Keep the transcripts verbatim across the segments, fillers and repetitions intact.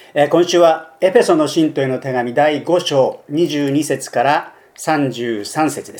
えー、今週はエペソの信徒への手紙だいご章にじゅうに節からさんじゅうさん節です。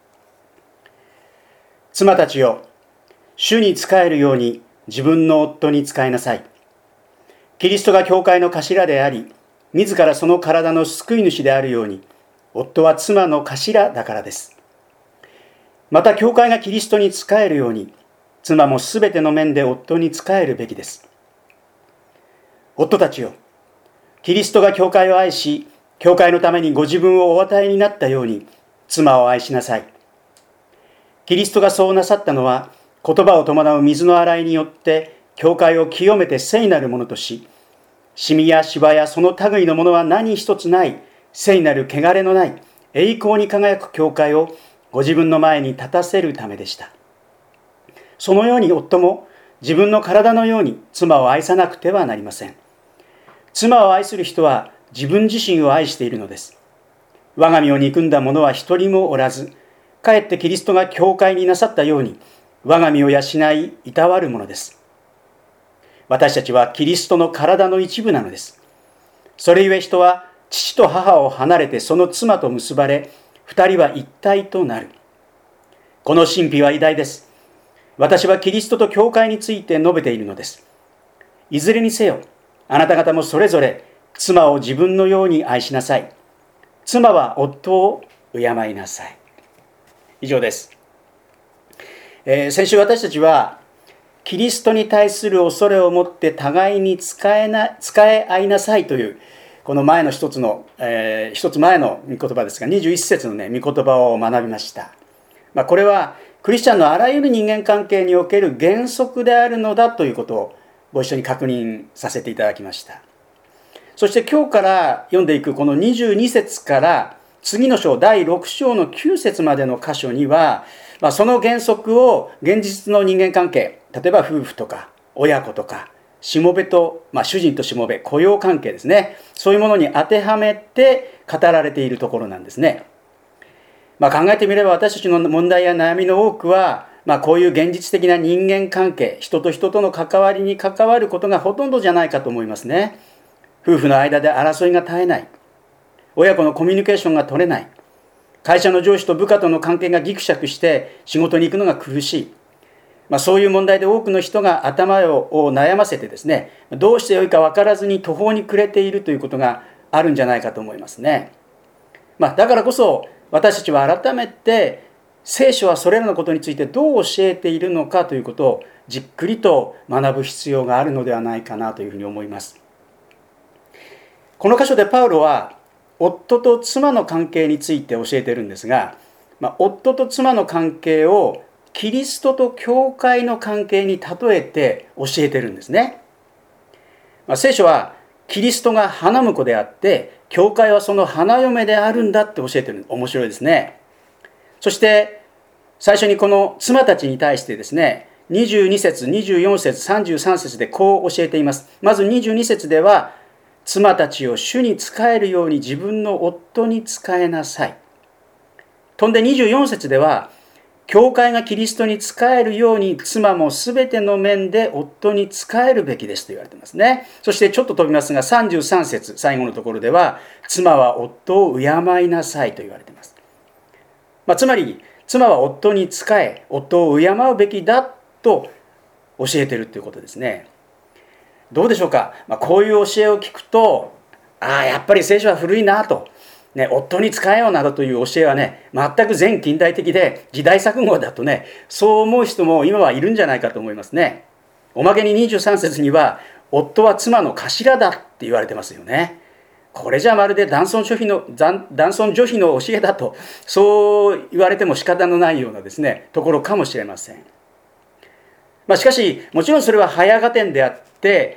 妻たちよ、主に仕えるように自分の夫に仕えなさい。キリストが教会の頭であり、自らその体の救い主であるように、夫は妻の頭だからです。また教会がキリストに仕えるように、妻もすべての面で夫に仕えるべきです。夫たちよ、キリストが教会を愛し、教会のためにご自分をお与えになったように、妻を愛しなさい。キリストがそうなさったのは、言葉を伴う水の洗いによって、教会を清めて聖なるものとし、シミやシワやその類のものは何一つない、聖なる汚れのない、栄光に輝く教会をご自分の前に立たせるためでした。そのように夫も自分の体のように妻を愛さなくてはなりません。妻を愛する人は自分自身を愛しているのです。我が身を憎んだ者は一人もおらず、かえってキリストが教会になさったように、我が身を養い、いたわるものです。私たちはキリストの体の一部なのです。それゆえ人は父と母を離れてその妻と結ばれ、二人は一体となる。この神秘は偉大です。私はキリストと教会について述べているのです。いずれにせよ、あなた方もそれぞれ妻を自分のように愛しなさい。妻は夫を敬いなさい。以上です。えー、先週私たちはキリストに対する恐れを持って互いに仕えな、仕え合いなさいというこの前の一つの、えー、一つ前の御言葉ですがにじゅういち節のね、御言葉を学びました。まあ、これはクリスチャンのあらゆる人間関係における原則であるのだということをご一緒に確認させていただきました。そして今日から読んでいくこのにじゅうに節から次の章だいろく章のきゅう節までの箇所には、まあ、その原則を現実の人間関係、例えば夫婦とか親子とかしもべと、まあ、主人としもべ、雇用関係ですね、そういうものに当てはめて語られているところなんですね。まあ、考えてみれば私たちの問題や悩みの多くは、まあ、こういう現実的な人間関係、人と人との関わりに関わることがほとんどじゃないかと思いますね。夫婦の間で争いが絶えない、親子のコミュニケーションが取れない、会社の上司と部下との関係がギクシャクして仕事に行くのが苦しい、まあ、そういう問題で多くの人が頭を悩ませてですね、どうしてよいか分からずに途方に暮れているということがあるんじゃないかと思いますね。まあ、だからこそ私たちは改めて聖書はそれらのことについてどう教えているのかということをじっくりと学ぶ必要があるのではないかなというふうに思います。この箇所でパウロは夫と妻の関係について教えているんですが、まあ、夫と妻の関係をキリストと教会の関係に例えて教えているんですね。まあ、聖書はキリストが花婿であって教会はその花嫁であるんだって教えている。面白いですね。そして最初にこの妻たちに対してですね、にじゅうに節、にじゅうよん節、さんじゅうさん節でこう教えています。まずにじゅうに節では、妻たちを主に仕えるように自分の夫に仕えなさい。とんでにじゅうよん節では、教会がキリストに仕えるように妻もすべての面で夫に仕えるべきですと言われていますね。そしてちょっと飛びますがさんじゅうさん節、最後のところでは、妻は夫を敬いなさいと言われています。まあ、つまり妻は夫に仕え、夫を敬うべきだと教えているということですね。どうでしょうか。まあ、こういう教えを聞くと、ああやっぱり聖書は古いなと、ね、夫に仕えようなどという教えはね、全く前近代的で時代錯誤だとね、そう思う人も今はいるんじゃないかと思いますね。おまけににじゅうさん節には、夫は妻の頭だって言われてますよね。これじゃまるで男尊女卑の、男尊女卑の教えだと、そう言われても仕方のないようなですね、ところかもしれません。まあ、しかし、もちろんそれは早合点であって、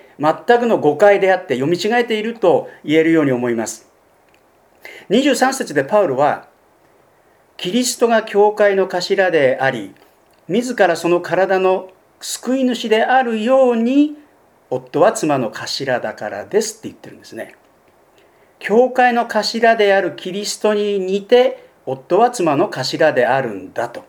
全くの誤解であって読み違えていると言えるように思います。にじゅうさん節でパウロは、キリストが教会の頭であり、自らその体の救い主であるように、夫は妻の頭だからですって言ってるんですね。教会の頭であるキリストに似て、夫は妻の頭であるんだと。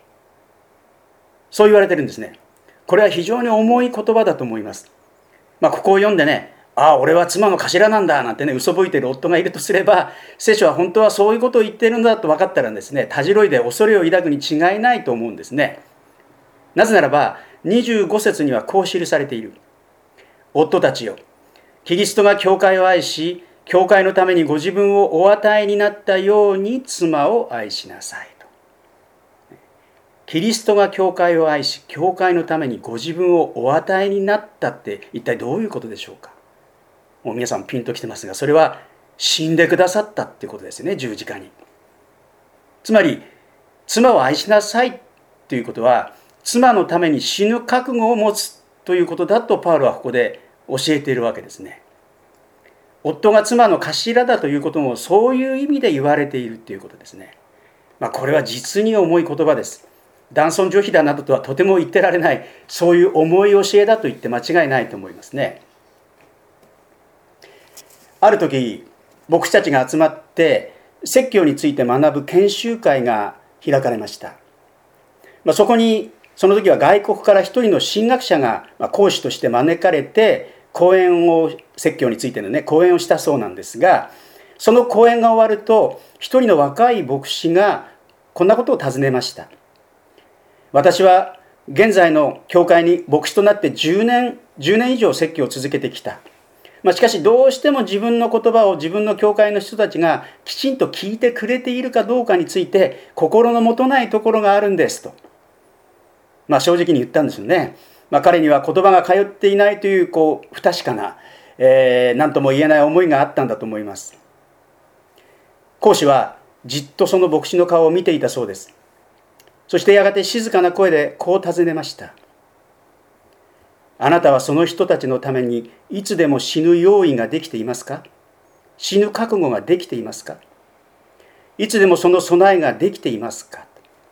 そう言われてるんですね。これは非常に重い言葉だと思います。まあ、ここを読んでね、 ああ俺は妻の頭なんだなんてね嘘吹いてる夫がいるとすれば、聖書は本当はそういうことを言っているんだと分かったらですね、たじろいで恐れを抱くに違いないと思うんですね。なぜならばにじゅうご節にはこう記されている。夫たちよ、キリストが教会を愛し、教会のためにご自分をお与えになったように妻を愛しなさいと。キリストが教会を愛し、教会のためにご自分をお与えになったって一体どういうことでしょうか。もう皆さんピンときてますが、それは死んでくださったっていうことですよね、十字架に。つまり妻を愛しなさいということは、妻のために死ぬ覚悟を持つということだとパウロはここで教えているわけですね。夫が妻の頭だということもそういう意味で言われているということですね。まあ、これは実に重い言葉です。男尊女卑だなどとはとても言ってられない、そういう重い教えだと言って間違いないと思いますね。ある時牧師たちが集まって説教について学ぶ研修会が開かれました。まあ、そこにその時は外国から一人の神学者が講師として招かれて講演を、説教についてのね講演をしたそうなんですが、その講演が終わると一人の若い牧師がこんなことを尋ねました。私は現在の教会に牧師となってじゅうねん、じゅうねん以上説教を続けてきた。まあ、しかしどうしても自分の言葉を自分の教会の人たちがきちんと聞いてくれているかどうかについて心のもとないところがあるんですと、まあ、正直に言ったんですよね。まあ、彼には言葉が通っていないという、こう不確かな、えー、何とも言えない思いがあったんだと思います。講師はじっとその牧師の顔を見ていたそうです。そしてやがて静かな声でこう尋ねました。あなたはその人たちのためにいつでも死ぬ用意ができていますか？死ぬ覚悟ができていますか？いつでもその備えができていますか？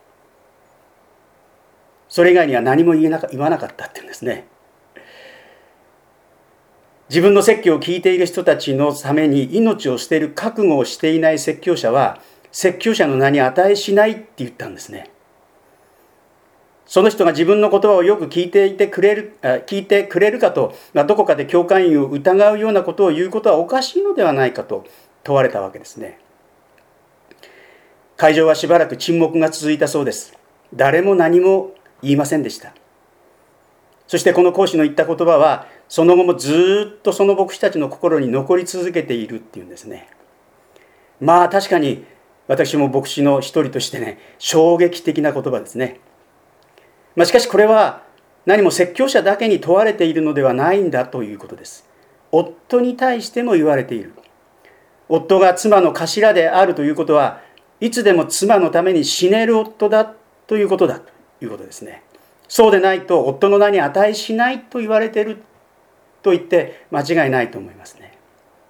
それ以外には何も言えなか、言わなかったっていうんですね。自分の説教を聞いている人たちのために命を捨てる覚悟をしていない説教者は説教者の名に値しないって言ったんですね。その人が自分の言葉をよく聞いていてくれる、聞いてくれるかと、どこかで教会員を疑うようなことを言うことはおかしいのではないかと問われたわけですね。会場はしばらく沈黙が続いたそうです。誰も何も言いませんでした。そしてこの講師の言った言葉はその後もずっとその牧師たちの心に残り続けているっていうんですね。まあ確かに私も牧師の一人としてね、衝撃的な言葉ですね。まあ、しかしこれは何も説教者だけに問われているのではないんだということです。夫に対しても言われている。夫が妻の頭であるということはいつでも妻のために死ねる夫だということだということですね。そうでないと夫の名に値しないと言われていると言って間違いないと思いますね。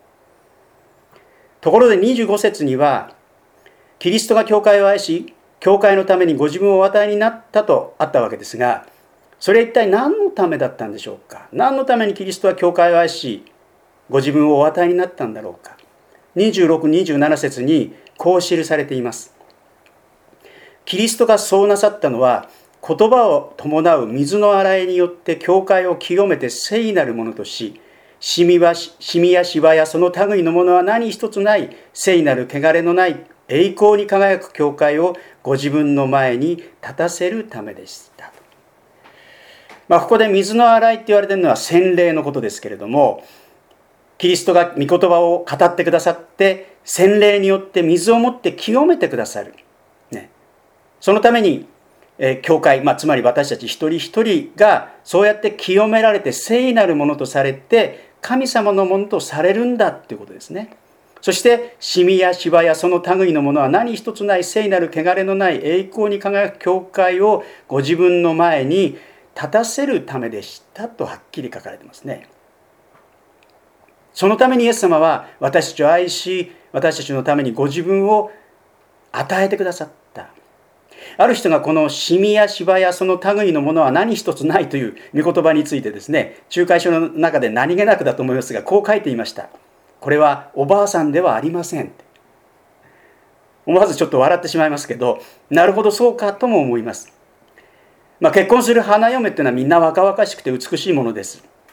ところでにじゅうご節にはキリストが教会を愛し教会のためにご自分をお与えになったとあったわけですが、それは一体何のためだったんでしょうか。何のためにキリストは教会を愛しご自分をお与えになったんだろうか。にじゅうろく、にじゅうなな節にこう記されています。キリストがそうなさったのは言葉を伴う水の洗いによって教会を清めて聖なるものとし、シミはシミやシワやその類のものは何一つない聖なる汚れのない栄光に輝く教会をご自分の前に立たせるためでした。まあ、ここで水の洗いって言われているのは洗礼のことですけれども、キリストが御言葉を語ってくださって洗礼によって水をもって清めてくださる、ね、そのためにえ教会、まあ、つまり私たち一人一人がそうやって清められて聖なるものとされて神様のものとされるんだということですね。そしてシミやシワやその類のものは何一つない聖なる汚れのない栄光に輝く教会をご自分の前に立たせるためでしたとはっきり書かれていますね。そのためにイエス様は私たちを愛し、私たちのためにご自分を与えてくださった。ある人がこのシミやシワやその類のものは何一つないという御言葉についてですね、仲介書の中で何気なくだと思いますがこう書いていました。これはおばあさんではありません。思わずちょっと笑ってしまいますけど、なるほどそうかとも思います。まあ、結婚する花嫁っていうのはみんな若々しくて美しいものです。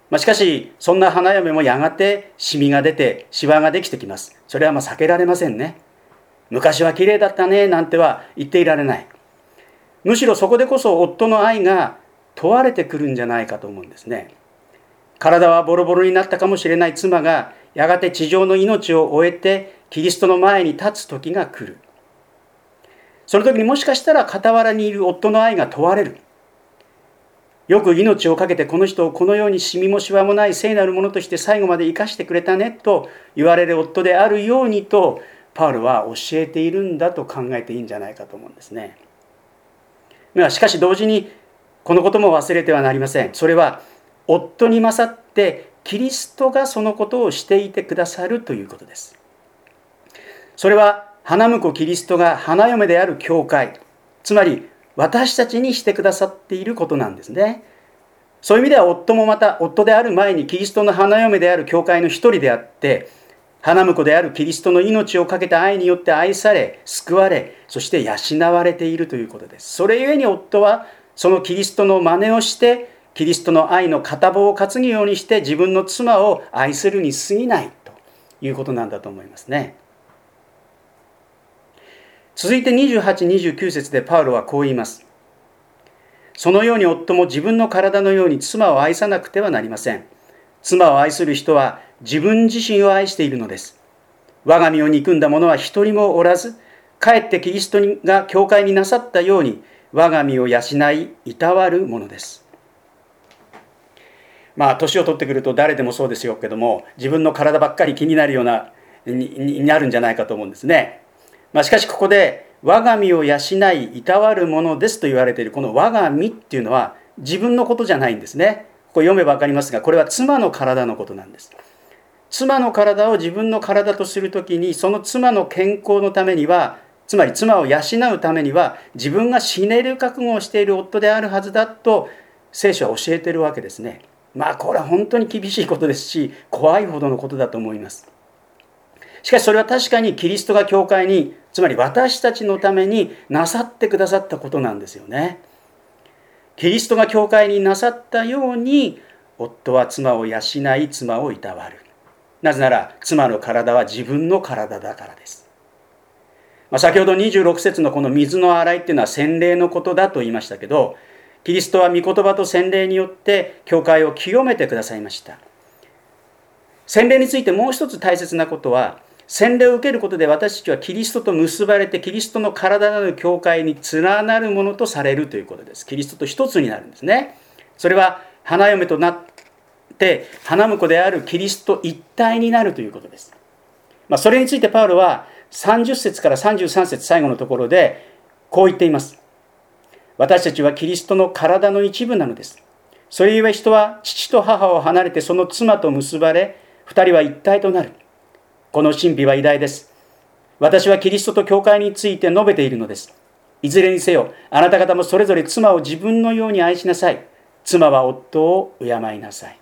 まあ、しかしそんな花嫁もやがてシミが出てシワができてきます。それはまあ避けられませんね。昔は綺麗だったねなんては言っていられない。むしろそこでこそ夫の愛が問われてくるんじゃないかと思うんですね。体はボロボロになったかもしれない妻がやがて地上の命を終えてキリストの前に立つ時が来る。その時にもしかしたら傍らにいる夫の愛が問われる。よく命を懸けてこの人をこのようにシミもシワもない聖なるものとして最後まで生かしてくれたねと言われる夫であるようにとパウロは教えているんだと考えていいんじゃないかと思うんですね。しかし同時にこのことも忘れてはなりません。それは夫に勝ってキリストがそのことをしていてくださるということです。それは花婿キリストが花嫁である教会、つまり私たちにしてくださっていることなんですね。そういう意味では夫もまた夫である前にキリストの花嫁である教会の一人であって、花婿であるキリストの命をかけた愛によって愛され、救われ、そして養われているということです。それゆえに夫はそのキリストの真似をして、キリストの愛の片棒を担ぐようにして自分の妻を愛するに過ぎないということなんだと思いますね。続いてにじゅうはち、にじゅうきゅう節でパウロはこう言います。そのように夫も自分の体のように妻を愛さなくてはなりません。妻を愛する人は自分自身を愛しているのです。我が身を憎んだ者は一人もおらず、かえってキリストが教会になさったように我が身を養い、いたわるものです。まあ年を取ってくると誰でもそうですよけども、自分の体ばっかり気になるようなにになるんじゃないかと思うんですね。まあ、しかしここで我が身を養いいたわるものですと言われているこの我が身っていうのは自分のことじゃないんですね。これ読めば分かりますが、これは妻の体のことなんです。妻の体を自分の体とするときに、その妻の健康のためには、つまり妻を養うためには自分が死ねる覚悟をしている夫であるはずだと聖書は教えているわけですね。まあこれは本当に厳しいことですし、怖いほどのことだと思います。しかしそれは確かにキリストが教会に、つまり私たちのためになさってくださったことなんですよね。キリストが教会になさったように、夫は妻を養い、妻をいたわる。なぜなら妻の体は自分の体だからです。まあ、先ほどにじゅうろく節のこの水の洗いっていうのは洗礼のことだと言いましたけど、キリストは御言葉と洗礼によって教会を清めてくださいました。洗礼についてもう一つ大切なことは、洗礼を受けることで私たちはキリストと結ばれてキリストの体なる教会に連なるものとされるということです。キリストと一つになるんですね。それは花嫁となって花婿であるキリスト一体になるということです。まあ、それについてパウロはさんじゅっ節からさんじゅうさん節最後のところでこう言っています。私たちはキリストの体の一部なのです。それゆえ人は父と母を離れてその妻と結ばれ、二人は一体となる。この神秘は偉大です。私はキリストと教会について述べているのです。いずれにせよ、あなた方もそれぞれ妻を自分のように愛しなさい。妻は夫を敬いなさい。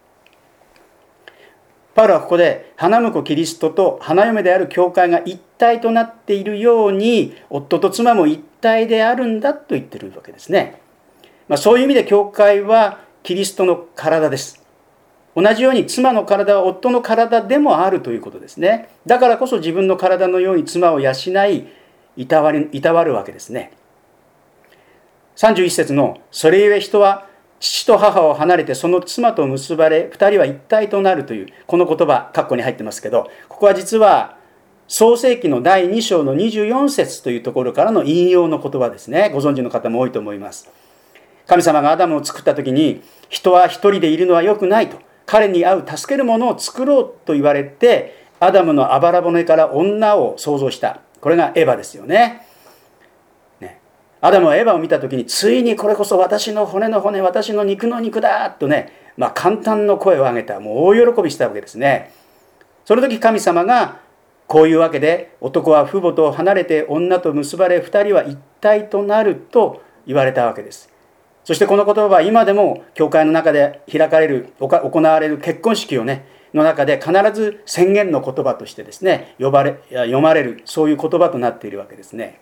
パウロはここで花婿キリストと花嫁である教会が一体となっているように、夫と妻も一体であるんだと言っているわけですね。まあ、そういう意味で教会はキリストの体です。同じように妻の体は夫の体でもあるということですね。だからこそ自分の体のように妻を養い、いたわり、いたわるわけですね。さんじゅういち節のそれゆえ人は父と母を離れてその妻と結ばれ、二人は一体となるというこの言葉、括弧に入ってますけど、ここは実は創世記のだいに章のにじゅうよん節というところからの引用の言葉ですね。ご存知の方も多いと思います。神様がアダムを作った時に、人は一人でいるのは良くないと、彼に合う助けるものを作ろうと言われて、アダムのあばら骨から女を創造した。これがエヴァですよね。ね、アダムはエヴァを見た時に、ついにこれこそ私の骨の骨、私の肉の肉だとね、まあ簡単の声を上げた。もう大喜びしたわけですね。その時神様がこういうわけで、男は父母と離れて女と結ばれ、二人は一体となると言われたわけです。そしてこの言葉は今でも教会の中で開かれる、行われる結婚式をね、の中で必ず宣言の言葉としてですね、呼ばれ、読まれる、そういう言葉となっているわけですね。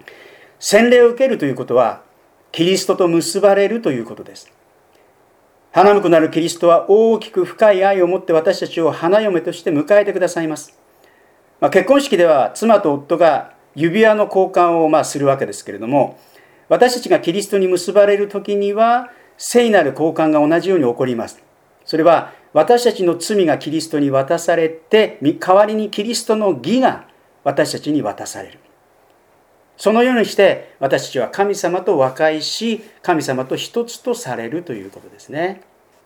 洗礼を受けるということは、キリストと結ばれるということです。 花婿なるキリストは大きく深い愛を持って私たちを花嫁として迎えてくださいます。まあ、結婚式では妻と夫が指輪の交換をまあするわけですけれども、私たちがキリストに結ばれる時には聖なる交換が同じように起こります。それは私たちの罪がキリストに渡されて、代わりにキリストの義が私たちに渡される。そのようにして私たちは神様と和解し、神様と一つとされるということですね。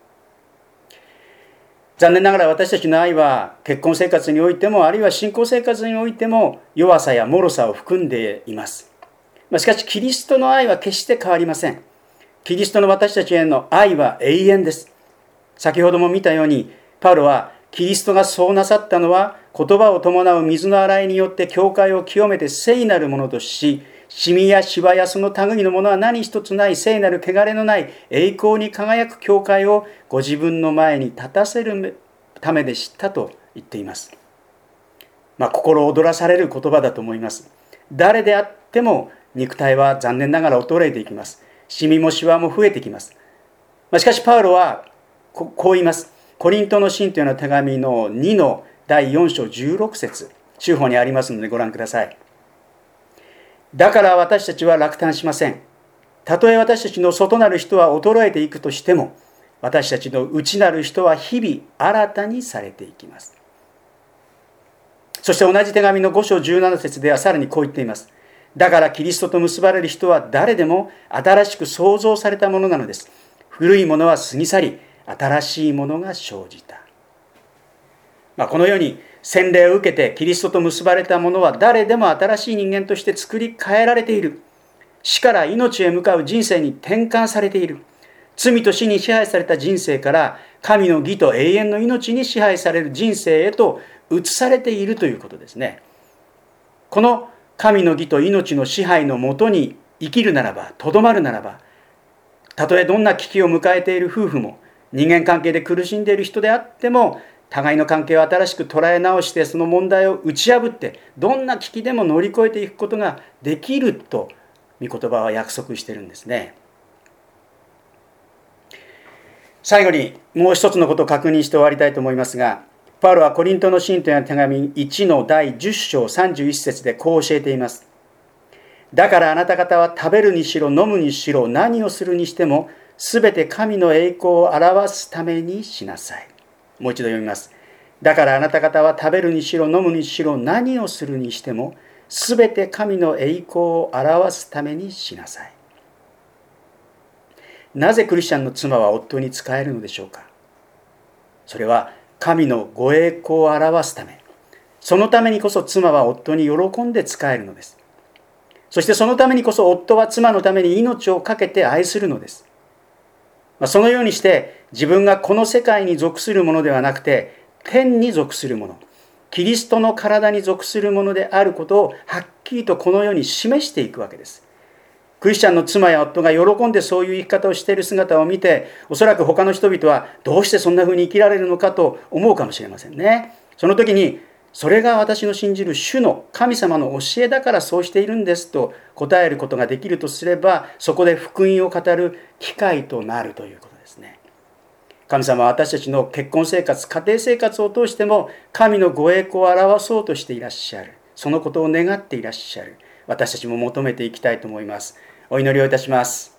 残念ながら私たちの愛は結婚生活においても、あるいは信仰生活においても弱さや脆さを含んでいます。しかしキリストの愛は決して変わりません。キリストの私たちへの愛は永遠です。先ほども見たように、パウロはキリストがそうなさったのは、言葉を伴う水の洗いによって教会を清めて聖なるものとし、シミやシワやその類のものは何一つない聖なる汚れのない栄光に輝く教会をご自分の前に立たせるためでしたと言っています。まあ、心躍らされる言葉だと思います。誰であっても肉体は残念ながら衰えていきます。シミもシワも増えてきます。まあ、しかしパウロはこう言います。コリントの信徒への手紙のにのだいよん章じゅうろく節、中法にありますのでご覧ください。だから私たちは落胆しません。たとえ私たちの外なる人は衰えていくとしても、私たちの内なる人は日々新たにされていきます。そして同じ手紙のご章じゅうなな節ではさらにこう言っています。だからキリストと結ばれる人は誰でも新しく創造されたものなのです。古いものは過ぎ去り、新しいものが生じた。まあ、このように洗礼を受けてキリストと結ばれたものは誰でも新しい人間として作り変えられている。死から命へ向かう人生に転換されている。罪と死に支配された人生から神の義と永遠の命に支配される人生へと移されているということですね。この神の義と命の支配のもとに生きるならば、とどまるならば、たとえどんな危機を迎えている夫婦も、人間関係で苦しんでいる人であっても、互いの関係を新しく捉え直して、その問題を打ち破って、どんな危機でも乗り越えていくことができると、御言葉は約束しているんですね。最後にもう一つのことを確認して終わりたいと思いますが、パウロはコリントの信徒への手紙いちのだいじゅっ章さんじゅういち節でこう教えています。だからあなた方は食べるにしろ飲むにしろ何をするにしてもすべて神の栄光を表すためにしなさい。もう一度読みます。だからあなた方は食べるにしろ飲むにしろ何をするにしてもすべて神の栄光を表すためにしなさい。なぜクリスチャンの妻は夫に仕えるのでしょうか。それは神のご栄光を表すため、そのためにこそ妻は夫に喜んで仕えるのです。そしてそのためにこそ夫は妻のために命を懸けて愛するのです。そのようにして自分がこの世界に属するものではなくて、天に属するもの、キリストの体に属するものであることをはっきりとこのように示していくわけです。クリスチャンの妻や夫が喜んでそういう生き方をしている姿を見て、おそらく他の人々はどうしてそんな風に生きられるのかと思うかもしれませんね。その時に、それが私の信じる主の神様の教えだからそうしているんですと答えることができるとすれば、そこで福音を語る機会となるということですね。神様は私たちの結婚生活、家庭生活を通しても神のご栄光を表そうとしていらっしゃる。そのことを願っていらっしゃる。私たちも求めていきたいと思います。お祈りをいたします。